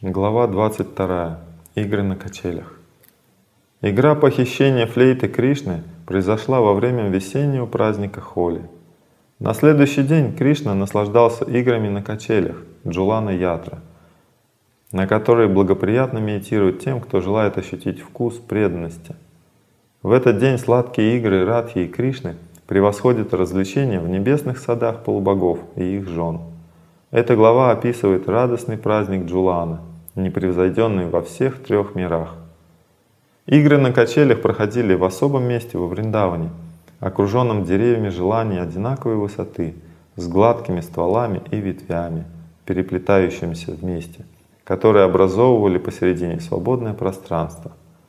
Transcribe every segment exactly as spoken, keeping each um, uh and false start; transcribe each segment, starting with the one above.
Глава двадцать вторая. Игры на качелях. Игра похищения флейты Кришны произошла во время весеннего праздника Холи. На следующий день Кришна наслаждался играми на качелях Джулана Ятра, на которые благоприятно медитируют тем, кто желает ощутить вкус преданности. В этот день сладкие игры Радхи и Кришны превосходят развлечения в небесных садах полубогов и их жен. Эта глава описывает радостный праздник Джулана, непревзойденный во всех трех мирах. Игры на качелях проходили в особом месте во Вриндаване, окруженном деревьями желаний одинаковой высоты, с гладкими стволами и ветвями, переплетающимися вместе, которые образовывали посередине свободное пространство.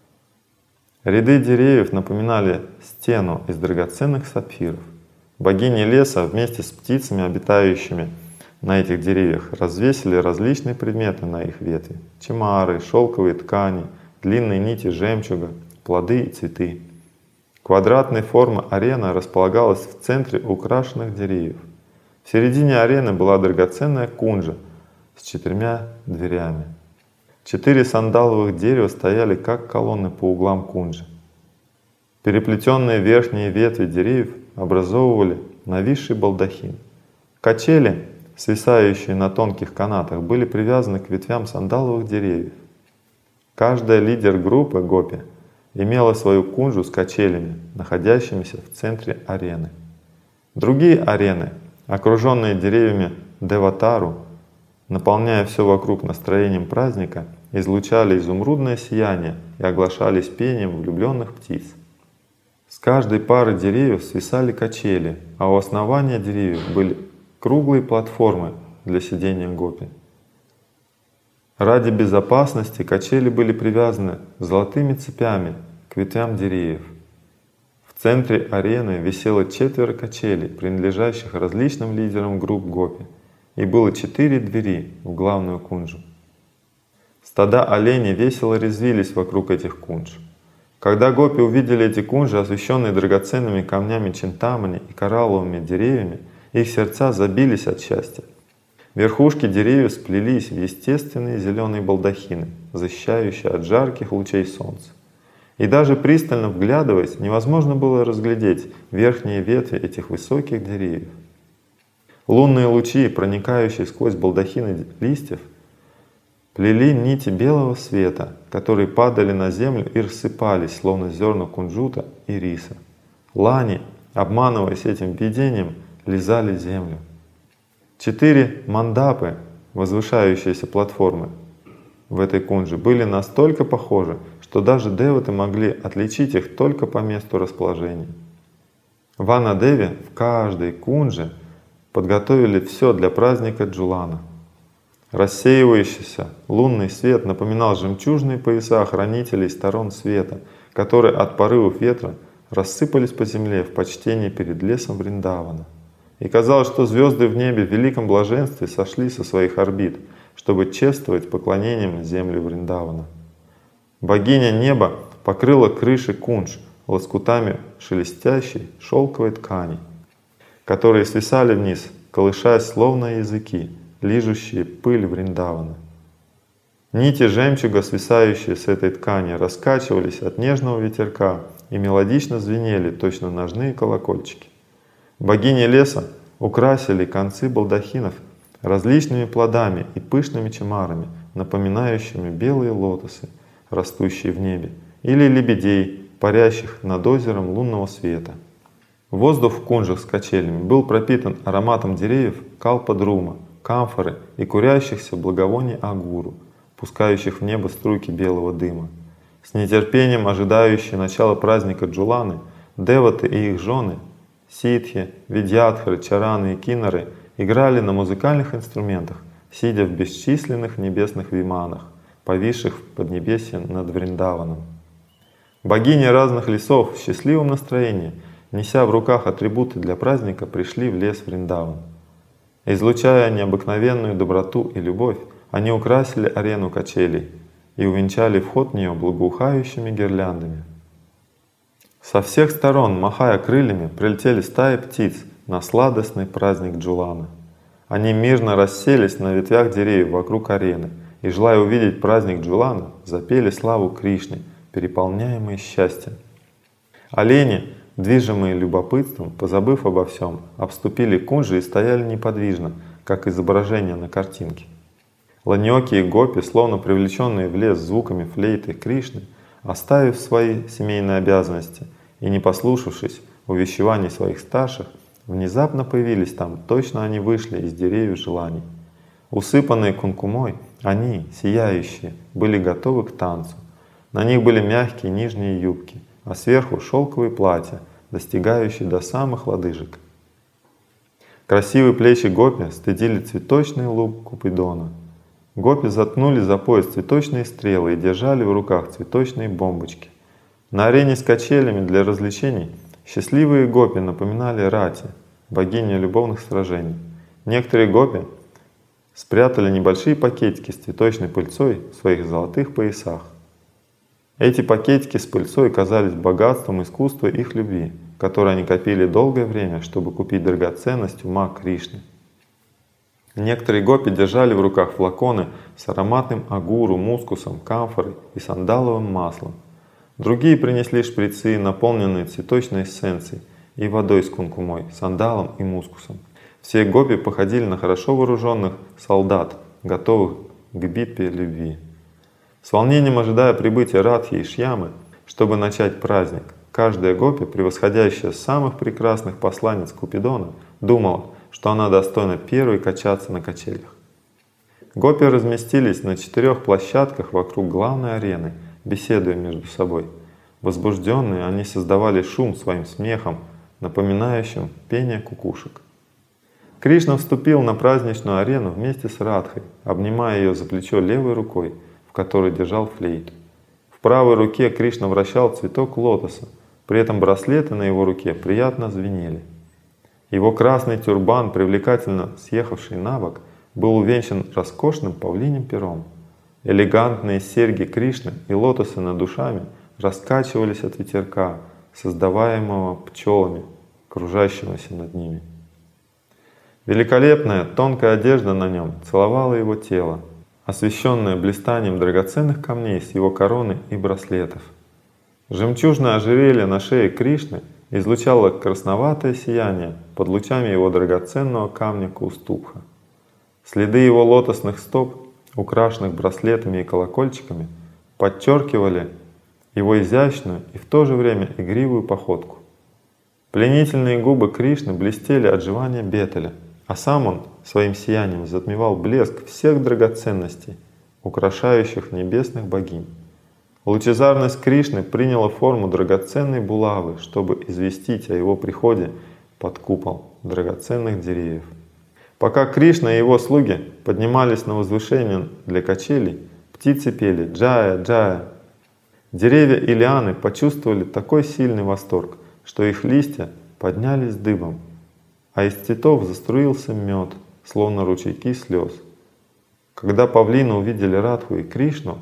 Ряды деревьев напоминали стену из драгоценных сапфиров. Богини леса вместе с птицами, обитающими на этих деревьях, развесили различные предметы на их ветви: чемары, шелковые ткани, длинные нити жемчуга, плоды и цветы. Квадратной формы арена располагалась в центре украшенных деревьев. В середине арены была драгоценная кунджа с четырьмя дверями. Четыре сандаловых дерева стояли как колонны по углам кунджи. Переплетенные верхние ветви деревьев образовывали нависший балдахин. Качели, свисающие на тонких канатах, были привязаны к ветвям сандаловых деревьев. Каждая лидер группы гопи имела свою кунджу с качелями, находящимися в центре арены. Другие арены, окруженные деревьями Деватару, наполняя все вокруг настроением праздника, излучали изумрудное сияние и оглашались пением влюбленных птиц. С каждой пары деревьев свисали качели, а у основания деревьев были круглые платформы для сидения гопи. Ради безопасности качели были привязаны золотыми цепями к ветвям деревьев. В центре арены висело четверо качелей, принадлежащих различным лидерам групп гопи, и было четыре двери в главную кунджу. Стада оленей весело резвились вокруг этих кундж. Когда гопи увидели эти кунджи, освещенные драгоценными камнями чинтамани и коралловыми деревьями, их сердца забились от счастья. Верхушки деревьев сплелись в естественные зеленые балдахины, защищающие от жарких лучей солнца. И даже пристально вглядываясь, невозможно было разглядеть верхние ветви этих высоких деревьев. Лунные лучи, проникающие сквозь балдахины листьев, плели нити белого света, которые падали на землю и рассыпались, словно зерна кунжута и риса. Лани, обманываясь этим видением, лизали землю. Четыре мандапы, возвышающиеся платформы в этой кунже, были настолько похожи, что даже деваты могли отличить их только по месту расположения. Вана Деви в каждой кунже подготовили все для праздника Джулана. Рассеивающийся лунный свет напоминал жемчужные пояса хранителей сторон света, которые от порывов ветра рассыпались по земле в почтении перед лесом Вриндавана. И казалось, что звезды в небе в великом блаженстве сошли со своих орбит, чтобы чествовать поклонением землю Вриндавана. Богиня неба покрыла крыши кундж лоскутами шелестящей шелковой ткани, которые свисали вниз, колышась словно языки, лижущие пыль Вриндавана. Нити жемчуга, свисающие с этой ткани, раскачивались от нежного ветерка и мелодично звенели, точно ножные колокольчики. Богини леса украсили концы балдахинов различными плодами и пышными чемарами, напоминающими белые лотосы, растущие в небе, или лебедей, парящих над озером лунного света. Воздух в кунжах с качелями был пропитан ароматом деревьев калпадрума, камфоры и курящихся благовоний агуру, пускающих в небо струйки белого дыма. С нетерпением ожидающие начала праздника Джуланы, деваты и их жены, ситхи, видьятхры, чараны и кинары играли на музыкальных инструментах, сидя в бесчисленных небесных виманах, повисших в поднебесье над Вриндаваном. Богини разных лесов в счастливом настроении, неся в руках атрибуты для праздника, пришли в лес Вриндаван. Излучая необыкновенную доброту и любовь, они украсили арену качелей и увенчали вход в нее благоухающими гирляндами. Со всех сторон, махая крыльями, прилетели стаи птиц на сладостный праздник Джулана. Они мирно расселись на ветвях деревьев вокруг арены и, желая увидеть праздник Джулана, запели славу Кришны, переполняемые счастьем. Олени, движимые любопытством, позабыв обо всем, обступили кунджи и стояли неподвижно, как изображение на картинке. Ланьоки и гопи, словно привлеченные в лес звуками флейты Кришны, оставив свои семейные обязанности и не послушавшись увещеваний своих старших, внезапно появились там, точно они вышли из деревьев желаний. Усыпанные кункумой, они, сияющие, были готовы к танцу. На них были мягкие нижние юбки, а сверху шелковые платья, достигающие до самых лодыжек. Красивые плечи гопи стыдили цветочный лук Купидона. Гопи заткнули за пояс цветочные стрелы и держали в руках цветочные бомбочки. На арене с качелями для развлечений счастливые гопи напоминали Рати, богиню любовных сражений. Некоторые гопи спрятали небольшие пакетики с цветочной пыльцой в своих золотых поясах. Эти пакетики с пыльцой казались богатством искусства их любви, которое они копили долгое время, чтобы купить драгоценность ума Кришны. Некоторые гопи держали в руках флаконы с ароматным агуру, мускусом, камфорой и сандаловым маслом. Другие принесли шприцы, наполненные цветочной эссенцией и водой с кункумой, сандалом и мускусом. Все гопи походили на хорошо вооруженных солдат, готовых к битве любви. С волнением ожидая прибытия Радхи и Шьямы, чтобы начать праздник, каждая гопи, превосходящая самых прекрасных посланниц Купидона, думала, что она достойна первой качаться на качелях. Гопи разместились на четырех площадках вокруг главной арены, беседуя между собой. Возбужденные, они создавали шум своим смехом, напоминающим пение кукушек. Кришна вступил на праздничную арену вместе с Радхой, обнимая ее за плечо левой рукой, в которой держал флейту. В правой руке Кришна вращал цветок лотоса, при этом браслеты на его руке приятно звенели. Его красный тюрбан, привлекательно съехавший на бок, был увенчан роскошным павлиним пером. Элегантные серьги Кришны и лотосы над душами раскачивались от ветерка, создаваемого пчелами, кружащимися над ними. Великолепная тонкая одежда на нем целовала его тело, освещенное блистанием драгоценных камней с его короны и браслетов. Жемчужное ожерелье на шее Кришны излучало красноватое сияние под лучами его драгоценного камня Каустубха. Следы его лотосных стоп, украшенных браслетами и колокольчиками, подчеркивали его изящную и в то же время игривую походку. Пленительные губы Кришны блестели от жевания бетеля, а сам он своим сиянием затмевал блеск всех драгоценностей, украшающих небесных богинь. Лучезарность Кришны приняла форму драгоценной булавы, чтобы известить о его приходе под купол драгоценных деревьев. Пока Кришна и его слуги поднимались на возвышение для качелей, птицы пели «Джая, Джая». Деревья и лианы почувствовали такой сильный восторг, что их листья поднялись дыбом, а из цветов заструился мед, словно ручейки слез. Когда павлины увидели Радху и Кришну,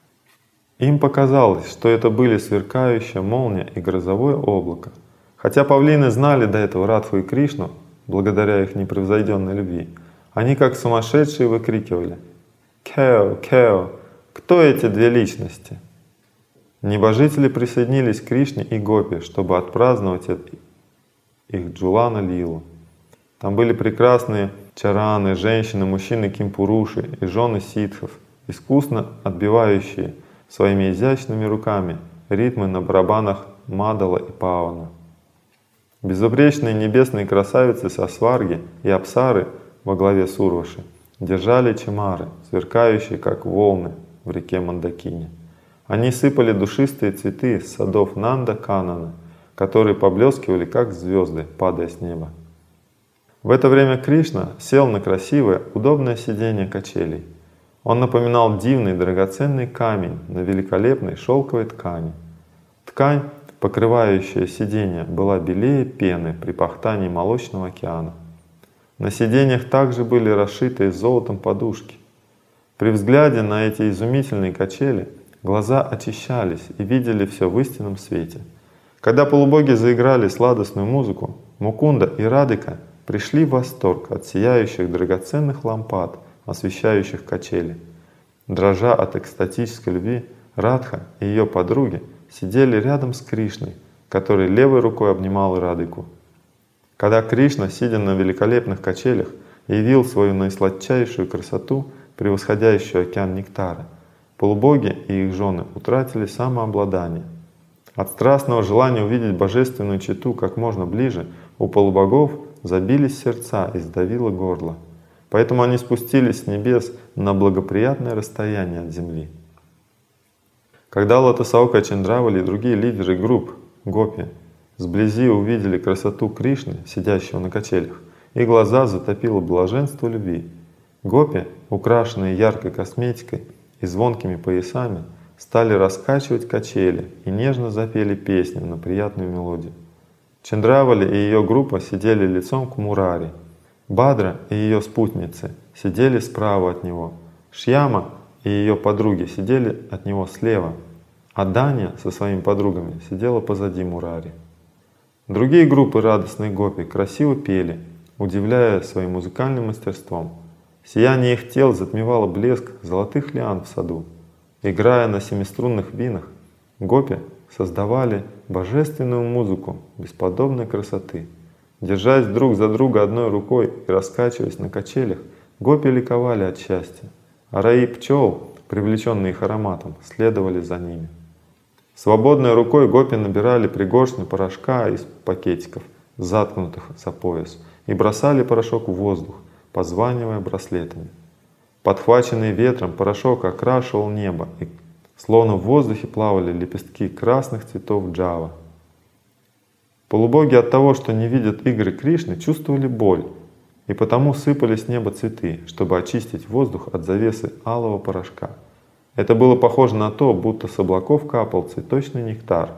им показалось, что это были сверкающая молния и грозовое облако. Хотя павлины знали до этого Радху и Кришну, благодаря их непревзойденной любви, они как сумасшедшие выкрикивали «Кео, Кео, кто эти две личности?». Небожители присоединились к Кришне и Гопи, чтобы отпраздновать их Джулана Лилу. Там были прекрасные чараны, женщины, мужчины кимпуруши и жены ситхов, искусно отбивающие своими изящными руками ритмы на барабанах Мадала и Павана. Безупречные небесные красавицы со Сварги и Апсары во главе с Урваши держали чимары, сверкающие как волны в реке Мандакине. Они сыпали душистые цветы с садов Нанда Канана, которые поблескивали как звезды, падая с неба. В это время Кришна сел на красивое, удобное сиденье качелей. Он напоминал дивный драгоценный камень на великолепной шелковой ткани. Ткань, покрывающая сиденье, была белее пены при пахтании молочного океана. На сиденьях также были расшитые золотом подушки. При взгляде на эти изумительные качели глаза очищались и видели все в истинном свете. Когда полубоги заиграли сладостную музыку, Мукунда и Радика пришли в восторг от сияющих драгоценных лампад, освещающих качели. Дрожа от экстатической любви, Радха и ее подруги сидели рядом с Кришной, который левой рукой обнимал Радыку. Когда Кришна, сидя на великолепных качелях, явил свою наисладчайшую красоту, превосходящую океан нектара, полубоги и их жены утратили самообладание. От страстного желания увидеть божественную чету как можно ближе у полубогов забились сердца и сдавило горло. Поэтому они спустились с небес на благоприятное расстояние от земли. Когда Лотосаука Чандравали и другие лидеры групп гопи сблизи увидели красоту Кришны, сидящего на качелях, их глаза затопило блаженство любви. Гопи, украшенные яркой косметикой и звонкими поясами, стали раскачивать качели и нежно запели песню на приятную мелодию. Чандравали и ее группа сидели лицом к Мурари. Бадра и ее спутницы сидели справа от него. Шьяма и ее подруги сидели от него слева, а Даня со своими подругами сидела позади Мурари. Другие группы радостной гопи красиво пели, удивляя своим музыкальным мастерством. Сияние их тел затмевало блеск золотых лиан в саду. Играя на семиструнных винах, гопи создавали божественную музыку бесподобной красоты. Держась друг за друга одной рукой и раскачиваясь на качелях, гопи ликовали от счастья, а раи пчел, привлеченные их ароматом, следовали за ними. Свободной рукой гопи набирали пригоршню порошка из пакетиков, заткнутых за пояс, и бросали порошок в воздух, позванивая браслетами. Подхваченный ветром порошок окрашивал небо, и словно в воздухе плавали лепестки красных цветов джава. Полубоги от того, что не видят игры Кришны, чувствовали боль, и потому сыпали с неба цветы, чтобы очистить воздух от завесы алого порошка. Это было похоже на то, будто с облаков капал цветочный нектар.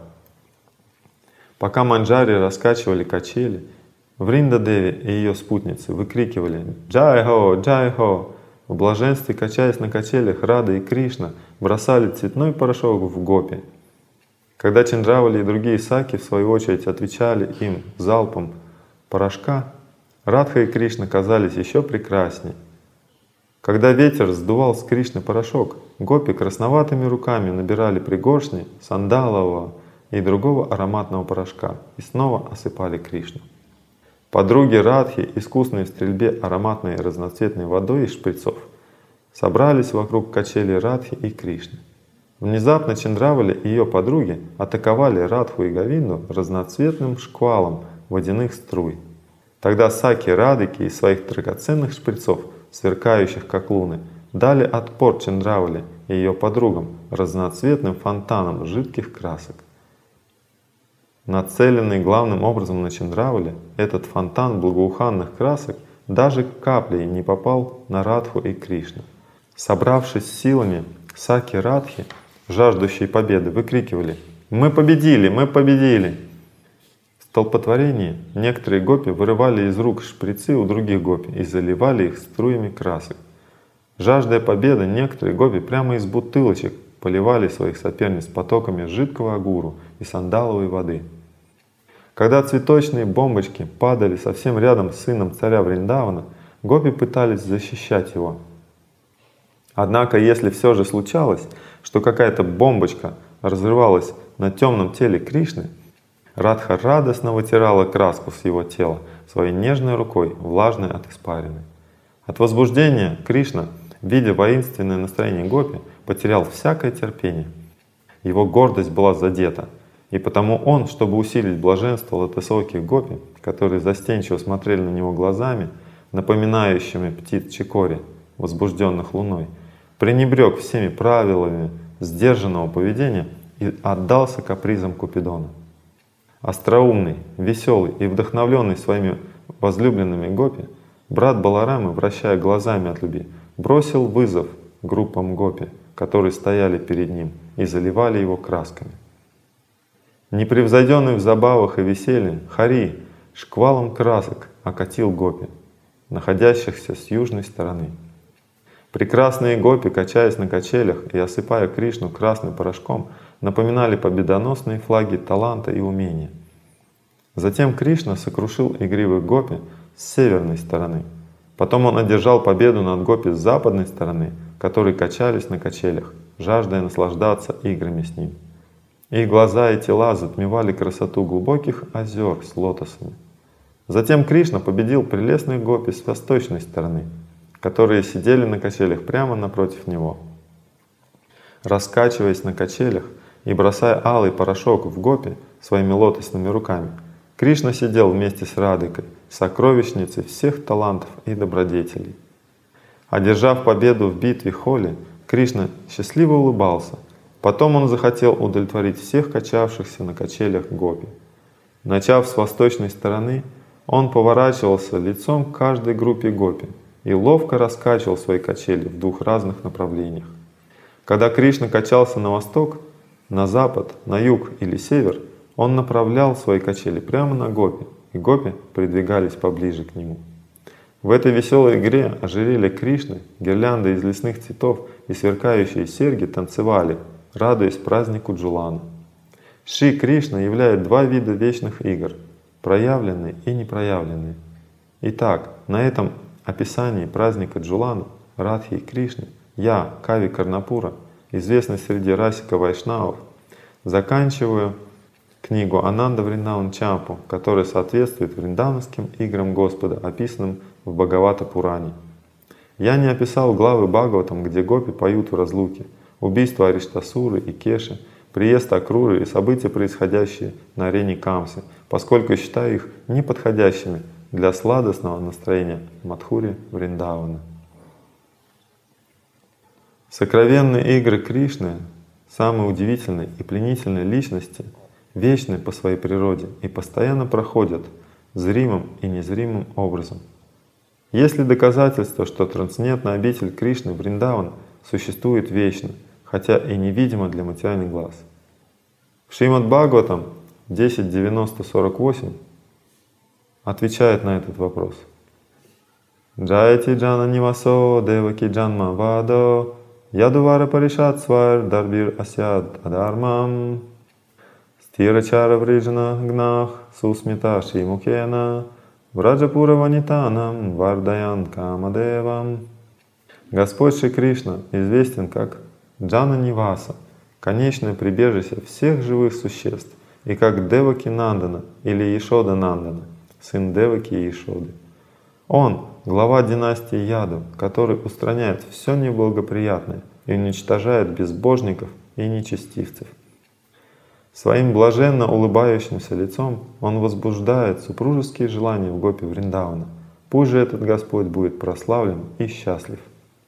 Пока манджари раскачивали качели, Вринда-деви и ее спутницы выкрикивали «Джай-хо! Джай-хо!». В блаженстве, качаясь на качелях, Рада и Кришна бросали цветной порошок в гопи. Когда Чандравали и другие саки, в свою очередь, отвечали им залпом порошка, Радха и Кришна казались еще прекраснее. Когда ветер сдувал с Кришны порошок, гопи красноватыми руками набирали пригоршни сандалового и другого ароматного порошка и снова осыпали Кришну. Подруги Радхи, искусные в стрельбе ароматной разноцветной водой из шприцов, собрались вокруг качелей Радхи и Кришны. Внезапно Чандравали и ее подруги атаковали Радху и Говинду разноцветным шквалом водяных струй. Тогда саки Радыки из своих драгоценных шприцов, сверкающих как луны, дали отпор Чандравали и ее подругам разноцветным фонтаном жидких красок. Нацеленный главным образом на Чандравали, этот фонтан благоуханных красок даже каплей не попал на Радху и Кришну. Собравшись силами, саки Радхи, жаждущие победы, выкрикивали «Мы победили! Мы победили!». В столпотворении некоторые гопи вырывали из рук шприцы у других гопи и заливали их струями красок. Жаждая победы, некоторые гопи прямо из бутылочек поливали своих соперниц потоками жидкого агуру и сандаловой воды. Когда цветочные бомбочки падали совсем рядом с сыном царя Вриндавана, гопи пытались защищать его. Однако, если все же случалось, что какая-то бомбочка разрывалась на темном теле Кришны, Радха радостно вытирала краску с его тела своей нежной рукой, влажной от испарины. От возбуждения Кришна, видя воинственное настроение гопи, потерял всякое терпение. Его гордость была задета, и потому он, чтобы усилить блаженство лотосоких гопи, которые застенчиво смотрели на него глазами, напоминающими птиц чикори, возбужденных луной, пренебрег всеми правилами сдержанного поведения и отдался капризам Купидона. Остроумный, веселый и вдохновленный своими возлюбленными гопи, брат Баларамы, вращая глазами от любви, бросил вызов группам гопи, которые стояли перед ним и заливали его красками. Непревзойденный в забавах и веселье, Хари шквалом красок окатил гопи, находящихся с южной стороны. Прекрасные гопи, качаясь на качелях и осыпая Кришну красным порошком, напоминали победоносные флаги таланта и умения. Затем Кришна сокрушил игривых гопи с северной стороны. Потом он одержал победу над гопи с западной стороны, которые качались на качелях, жаждая наслаждаться играми с ним. Их глаза и тела затмевали красоту глубоких озер с лотосами. Затем Кришна победил прелестных гопи с восточной стороны, которые сидели на качелях прямо напротив него. Раскачиваясь на качелях и бросая алый порошок в гопи своими лотосными руками, Кришна сидел вместе с Радхикой, сокровищницей всех талантов и добродетелей. Одержав победу в битве Холи, Кришна счастливо улыбался. Потом он захотел удовлетворить всех качавшихся на качелях гопи. Начав с восточной стороны, он поворачивался лицом к каждой группе гопи и ловко раскачивал свои качели в двух разных направлениях. Когда Кришна качался на восток, на запад, на юг или север, он направлял свои качели прямо на гопи, и гопи придвигались поближе к нему. В этой веселой игре ожерелья Кришны, гирлянды из лесных цветов и сверкающие серьги танцевали, радуясь празднику Джулана. Шри Кришна являет два вида вечных игр — проявленные и непроявленные. Итак, на этом описании праздника Джулана, Радхи и Кришны, я, Кави Карнапура, известный среди расика вайшнавов, заканчиваю книгу Ананда Вриндаван Чампу, которая соответствует вриндаванским играм Господа, описанным в Бхагавата Пуране. Я не описал главы Бхагаватам, где гопи поют в разлуке, убийство Ариштасуры и Кеши, приезд Акруры и события, происходящие на арене Камсы, поскольку считаю их неподходящими для сладостного настроения Мадхури Вриндавана. Сокровенные игры Кришны, самой удивительной и пленительной личности, вечны по своей природе и постоянно проходят зримым и незримым образом. Есть ли доказательства, что трансцендентная обитель Кришны Вриндаван существует вечно, хотя и невидимо для материальных глаз? В Шримад Бхагаватам десять девяносто сорок восемь отвечает на этот вопрос. Джайти джана нивасо деваки джанма вадо ядувара паришат свар дарбир асяд адармам стирачара вриджана гнах сусмита шимукена враджапура ванитанам вардаян камадевам. Господь Шри Кришна известен как Джана Ниваса, конечное прибежище всех живых существ, и как Деваки Нандана или Ешода Нандана, сын Деваки и Ешоды. Он — глава династии Яду, который устраняет все неблагоприятное и уничтожает безбожников и нечестивцев. Своим блаженно улыбающимся лицом он возбуждает супружеские желания в гопи Вриндавана. Пусть же этот Господь будет прославлен и счастлив.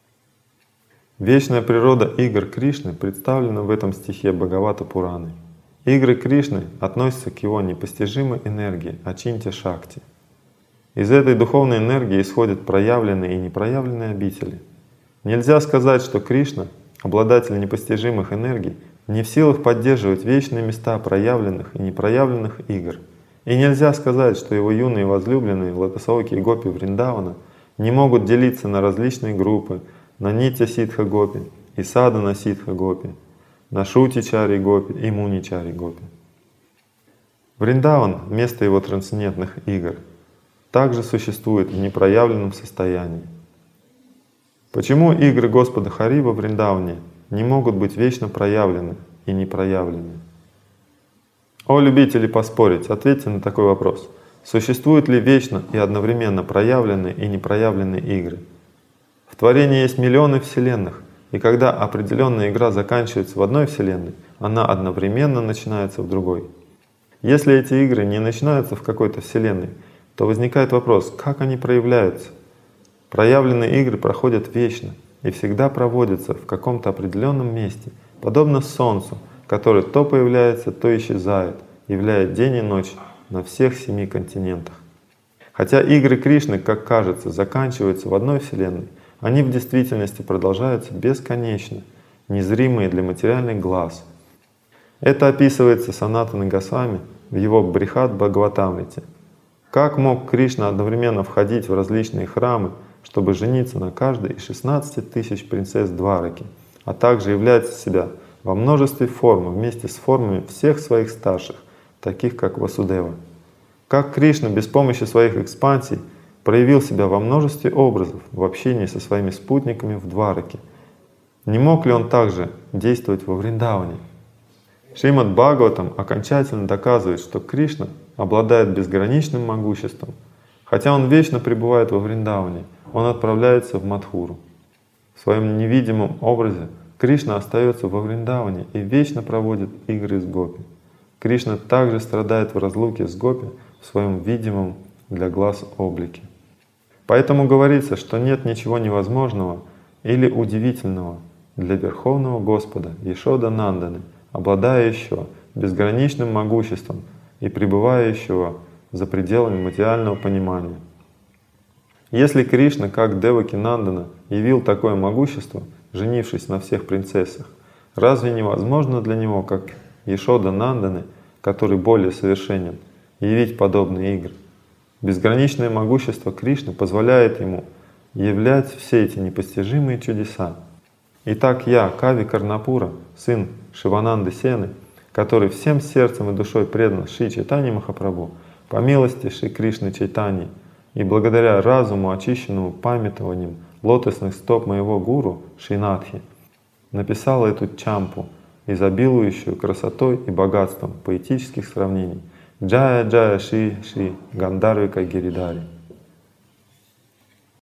Вечная природа игр Кришны представлена в этом стихе Бхагавата Пураны. Игры Кришны относятся к его непостижимой энергии Ачинтя Шакти. Из этой духовной энергии исходят проявленные и непроявленные обители. Нельзя сказать, что Кришна, обладатель непостижимых энергий, не в силах поддерживать вечные места проявленных и непроявленных игр. И нельзя сказать, что его юные возлюбленные лотосоки и гопи Вриндавана не могут делиться на различные группы, на Нитья Ситха Гопи и Садана Ситха Гопи, на Шути Чари Гопи и Муни Чари Гопи. Вриндаван, место его трансцендентных игр, также существует в непроявленном состоянии. Почему игры Господа Хари во Вриндаване не могут быть вечно проявлены и непроявлены? О любители поспорить, ответьте на такой вопрос. Существуют ли вечно и одновременно проявленные и непроявленные игры? В творении есть миллионы вселенных, и когда определенная игра заканчивается в одной вселенной, она одновременно начинается в другой. Если эти игры не начинаются в какой-то вселенной, то возникает вопрос, как они проявляются? Проявленные игры проходят вечно и всегда проводятся в каком-то определенном месте, подобно Солнцу, который то появляется, то исчезает, являя день и ночь на всех семи континентах. Хотя игры Кришны, как кажется, заканчиваются в одной вселенной, они в действительности продолжаются бесконечно, незримые для материальных глаз. Это описывается Санатаной Госвами в его Брихат Бхагаватамрите. Как мог Кришна одновременно входить в различные храмы, чтобы жениться на каждой из шестнадцати тысяч принцесс Двараки, а также являть себя во множестве форм вместе с формами всех своих старших, таких как Васудева? Как Кришна без помощи своих экспансий проявил себя во множестве образов в общении со своими спутниками в Двараке, Не мог ли он также действовать во Вриндаване? Шримад Бхагаватам окончательно доказывает, что Кришна обладает безграничным могуществом. Хотя он вечно пребывает во Вриндаване, он отправляется в Мадхуру. В своем невидимом образе Кришна остается во Вриндаване и вечно проводит игры с гопи. Кришна также страдает в разлуке с гопи в своем видимом для глаз облике. Поэтому говорится, что нет ничего невозможного или удивительного для Верховного Господа Яшода Нанданы, обладающего безграничным могуществом и пребывающего за пределами материального понимания. Если Кришна, как Деваки Нандана, явил такое могущество, женившись на всех принцессах, разве невозможно для него, как Яшода Нанданы, который более совершенен, явить подобные игры? Безграничное могущество Кришны позволяет ему являть все эти непостижимые чудеса. Итак, я, Кави Карнапура, сын Шивананды Сены, который всем сердцем и душой предан Шри Чайтанье Махапрабху, по милости Шри Кришны Чайтаньи и благодаря разуму, очищенному памятованием лотосных стоп моего гуру Шринатхи, написал эту чампу, изобилующую красотой и богатством поэтических сравнений. Джая Джая Шри Шри Гандарвика Гиридари.